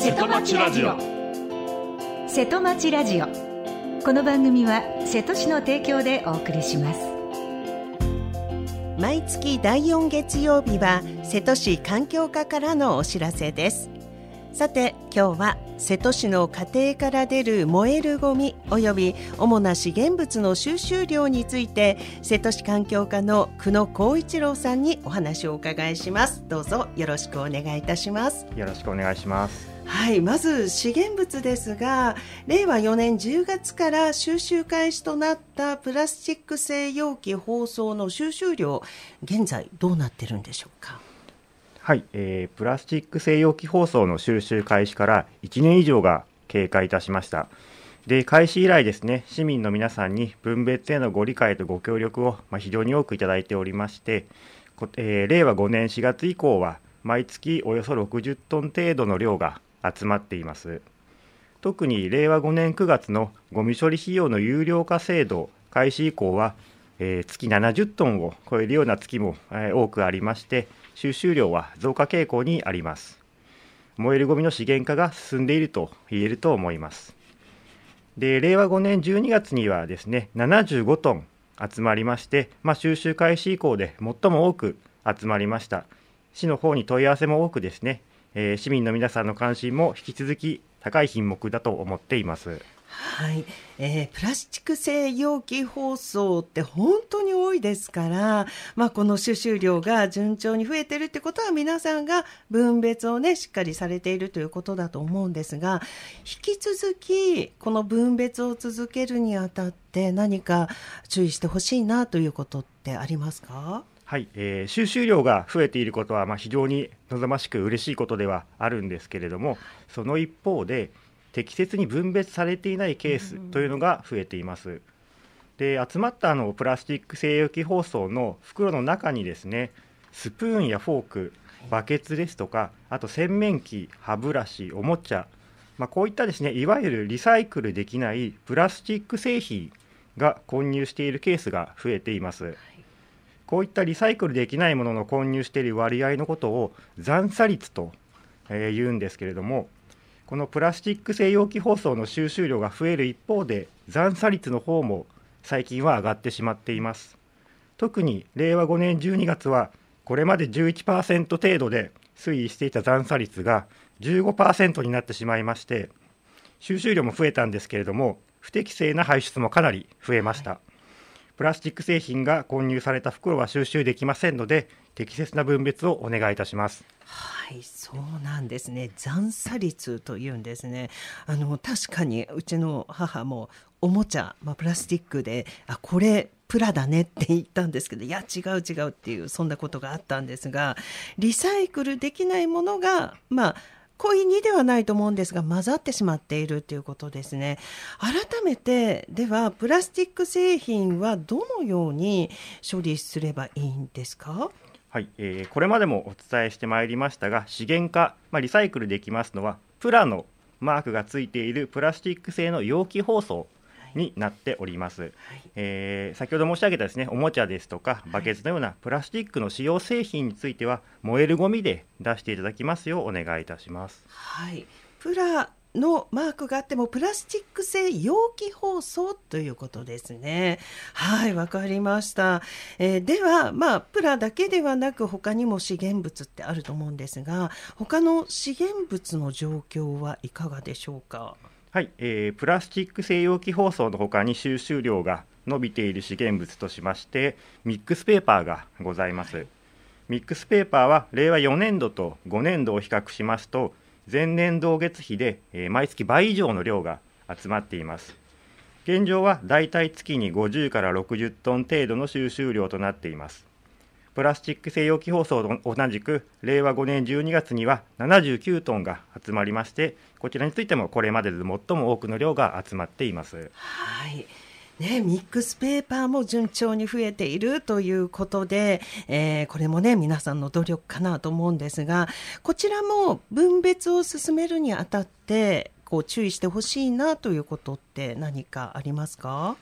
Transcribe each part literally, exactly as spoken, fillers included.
瀬戸町ラジオ。 瀬戸町ラジオ、この番組は瀬戸市の提供でお送りします。 毎月だいよん月曜日は瀬戸市環境課からのお知らせです。さて今日は瀬戸市の家庭から出る燃えるゴミおよび主な資源物の収集量について、瀬戸市環境課の久野光一郎さんにお話をお伺いします。どうぞよろしくお願いいたします。 よろしくお願いします。 はい、まず資源物ですが、れいわよねんじゅうがつから収集開始となったプラスチック製容器包装の収集量、現在どうなってるんでしょうか。 はい、えー、プラスチック製容器包装の収集開始からいちねん以上が経過いたしました。で、開始以来ですね、市民の皆さんに分別へのご理解とご協力を、まあ、非常に多くいただいておりまして、えー、れいわごねんしがつ以降は毎月およそろくじゅっトン程度の量が集まっています。特にれいわごねんくがつのゴミ処理費用の有料化制度開始以降は、えー、月ななじゅっトンを超えるような月も、えー、多くありまして、収集量は増加傾向にあります。燃えるゴミの資源化が進んでいると言えると思います。で、れいわごねんじゅうにがつにはですね、ななじゅうごトン集まりまして、まあ、収集開始以降で最も多く集まりました。市の方に問い合わせも多くですね、えー、市民の皆さんの関心も引き続き高い品目だと思っています。 はい、えー、プラスチック製容器包装って本当に多いですから、まあ、この収集量が順調に増えているってことは皆さんが分別をねしっかりされているということだと思うんですが、引き続きこの分別を続けるにあたって何か注意してほしいなということってありますか。 はい、えー、収集量が増えていることは、まあ、非常に望ましく嬉しいことではあるんですけれども、その一方で適切に分別されていないケースというのが増えています。で、集まったあのプラスチック製容器包装の袋の中にですね、スプーンやフォーク、バケツですとか、あと洗面器、歯ブラシ、おもちゃ、まあ、こういったですね、いわゆるリサイクルできないプラスチック製品が混入しているケースが増えています。こういったリサイクルできないものの混入している割合のことを残差率と、えー、言うんですけれども、このプラスチック製容器包装の収集量が増える一方で、残差率の方も最近は上がってしまっています。特にれいわごねんじゅうにがつはこれまで じゅういちパーセント 程度で推移していた残差率が じゅうごパーセント になってしまいまして、収集量も増えたんですけれども、不適正な排出もかなり増えました。はい、プラスチック製品が混入された袋は収集できませんので、適切な分別をお願いいたします。 はい、そうなんですね。残差率というんですね。あの確かにうちの母もおもちゃ、まあ、プラスチックで、あ、これプラだねって言ったんですけど、いや違う違うっていう、そんなことがあったんですが、リサイクルできないものがまあ故意にではないと思うんですが混ざってしまっているということですね。改めてではプラスチック製品はどのように処理すればいいんですか。 はい、えー、これまでもお伝えしてまいりましたが、資源化、まあ、リサイクルできますのはプラのマークがついているプラスチック製の容器包装になっております。はい、えー、先ほど申し上げたですね、おもちゃですとかバケツのようなプラスチックの使用製品については燃えるゴミで出していただきますようお願いいたします。 はい、プラのマークがあってもプラスチック製容器包装ということですね。はい、わかりました。えー、では、まあ、プラだけではなく他にも資源物ってあると思うんですが、他の資源物の状況はいかがでしょうか。 はい、えー、プラスチック製容器包装の他に収集量が伸びている資源物としましてミックスペーパーがございます。はい、ミックスペーパーはれいわよねんどとごねんどを比較しますと前年同月比で、えー、毎月倍以上の量が集まっています。現状はだいたい月にごじゅうからろくじゅっトン程度の収集量となっています。プラスチック製容器包装と同じくれいわごねんじゅうにがつにはななじゅうきゅうトンが集まりまして、こちらについてもこれまでで最も多くの量が集まっています。 はいね、ミックスペーパーも順調に増えているということで、えー、これもね皆さんの努力かなと思うんですが、こちらも分別を進めるにあたってこう注意してほしいなということって何かありますか。 は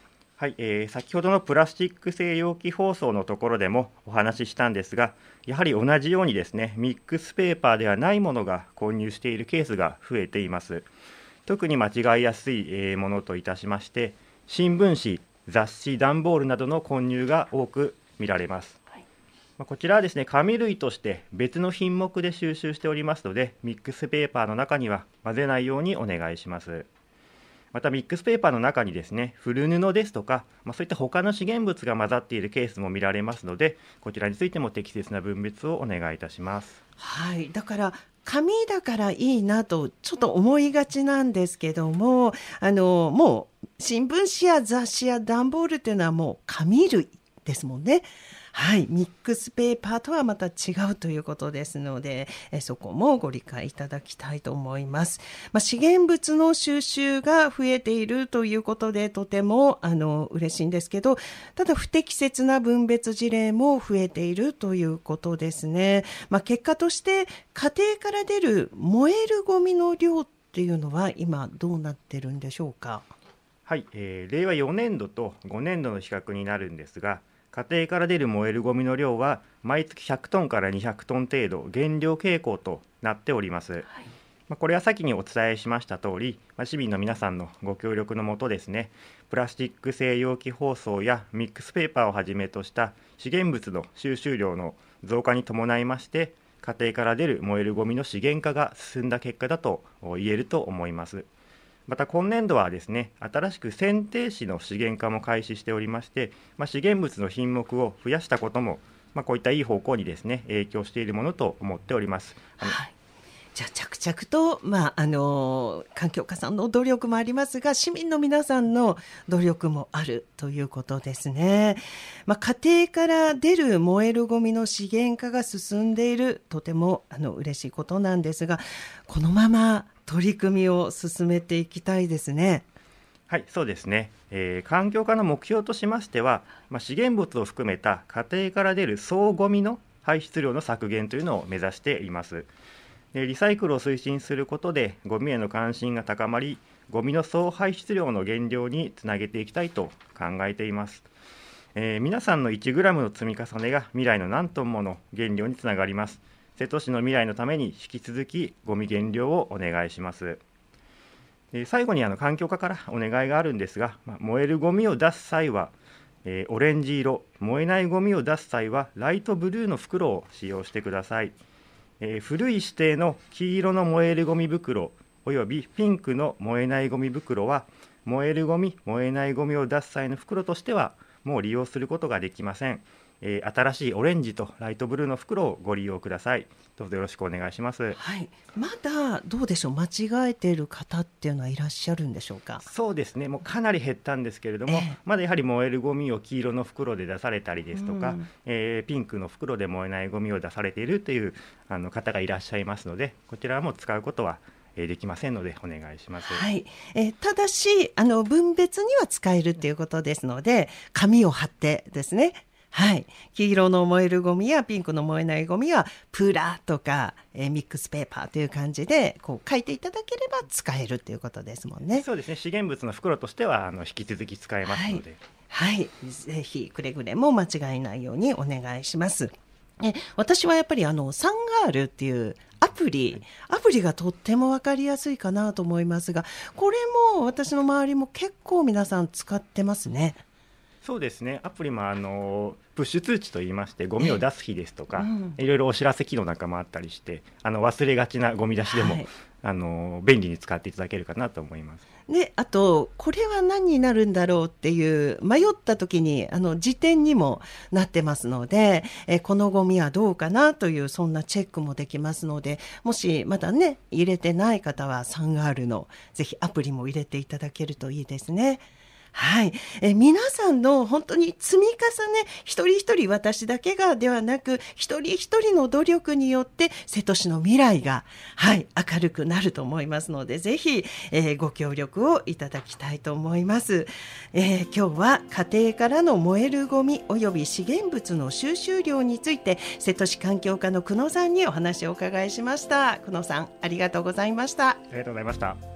はい、えー、先ほどのプラスチック製容器包装のところでもお話ししたんですが、やはり同じようにですね、ミックスペーパーではないものが混入しているケースが増えています。特に間違いやすいものといたしまして、新聞紙、雑誌、段ボールなどの混入が多く見られます。はい、こちらはですね、紙類として別の品目で収集しておりますので、ミックスペーパーの中には混ぜないようにお願いします。またミックスペーパーの中にですね、古布ですとか、まあ、そういった他の資源物が混ざっているケースも見られますので、こちらについても適切な分別をお願いいたします。 はい、だから紙だからいいなとちょっと思いがちなんですけども、あのもう新聞紙や雑誌や段ボールっていうのはもう紙類ですもんね。はい、ミックスペーパーとはまた違うということですので、えそこもご理解いただきたいと思います。まあ、資源物の収集が増えているということでとてもあの嬉しいんですけど、ただ不適切な分別事例も増えているということですね。まあ、結果として家庭から出る燃えるゴミの量っていうのは今どうなってるんでしょうか。 はい、えー、れいわよねんどとごねんどの比較になるんですが、家庭から出る燃えるゴミの量は毎月ひゃくトンからにひゃくトン程度減量傾向となっております。はい、まあ、これは先にお伝えしました通り、まあ、市民の皆さんのご協力のもとですね、プラスチック製容器包装やミックスペーパーをはじめとした資源物の収集量の増加に伴いまして、家庭から出る燃えるゴミの資源化が進んだ結果だと言えると思います。また今年度はですね、新しく選定紙の資源化も開始しておりまして、まあ、資源物の品目を増やしたことも、まあ、こういったいい方向にですね影響しているものと思っております。あのはい、じゃあ着々と、まあ、あの環境課さんの努力もありますが、市民の皆さんの努力もあるということですね。まあ、家庭から出る燃えるゴミの資源化が進んでいる、とてもあの嬉しいことなんですが、このまま取り組みを進めていきたいですね。 はい、そうですね、えー、環境課の目標としましては、まあ、資源物を含めた家庭から出る総ゴミの排出量の削減というのを目指しています。でリサイクルを推進することでゴミへの関心が高まり、ゴミの総排出量の減量につなげていきたいと考えています。えー、皆さんのいちグラムの積み重ねが未来の何トンもの減量につながります。瀬戸市の未来のために引き続きゴミ減量をお願いします。で最後にあの環境課からお願いがあるんですが、まあ、燃えるゴミを出す際は、えー、オレンジ色、燃えないゴミを出す際はライトブルーの袋を使用してください。えー、古い指定の黄色の燃えるゴミ袋およびピンクの燃えないゴミ袋は、燃えるゴミ、燃えないゴミを出す際の袋としてはもう利用することができません。えー、新しいオレンジとライトブルーの袋をご利用ください。どうぞよろしくお願いします。 はい、まだどうでしょう、間違えている方っていうのはいらっしゃるんでしょうか。 そうですね、もうかなり減ったんですけれども、えー、まだやはり燃えるゴミを黄色の袋で出されたりですとか、うん、えー、ピンクの袋で燃えないゴミを出されているというあの方がいらっしゃいますので、こちらも使うことはできませんのでお願いします。 はい、えー、ただしあの分別には使えるということですので、紙を貼ってですね、はい、黄色の燃えるゴミやピンクの燃えないゴミはプラとか、えー、ミックスペーパーという感じでこう書いていただければ使えるということですもんね。 そうですね、資源物の袋としてはあの引き続き使えますので、 はい、はい、ぜひくれぐれも間違いないようにお願いします。え私はやっぱりあのサンガールっていうアプリ、アプリがとっても分かりやすいかなと思いますが、これも私の周りも結構皆さん使ってますね。 そうですね、アプリもあのプッシュ通知といいまして、ゴミを出す日ですとか、うん、いろいろお知らせ機能なんかもあったりして、あの忘れがちなゴミ出しでも、はい、あの便利に使っていただけるかなと思います。 であとこれは何になるんだろうっていう迷った時にあの辞典にもなってますので、えこのゴミはどうかなというそんなチェックもできますので、もしまだね入れてない方はサンガールのぜひアプリも入れていただけるといいですね。はい、え皆さんの本当に積み重ね、一人一人私だけがではなく一人一人の努力によって瀬戸市の未来が、はい、明るくなると思いますので、ぜひ、えー、ご協力をいただきたいと思います。えー、今日は家庭からの燃えるゴミおよび資源物の収集量について瀬戸市環境課の久野さんにお話をお伺いしました。久野さん、ありがとうございました。 ありがとうございました。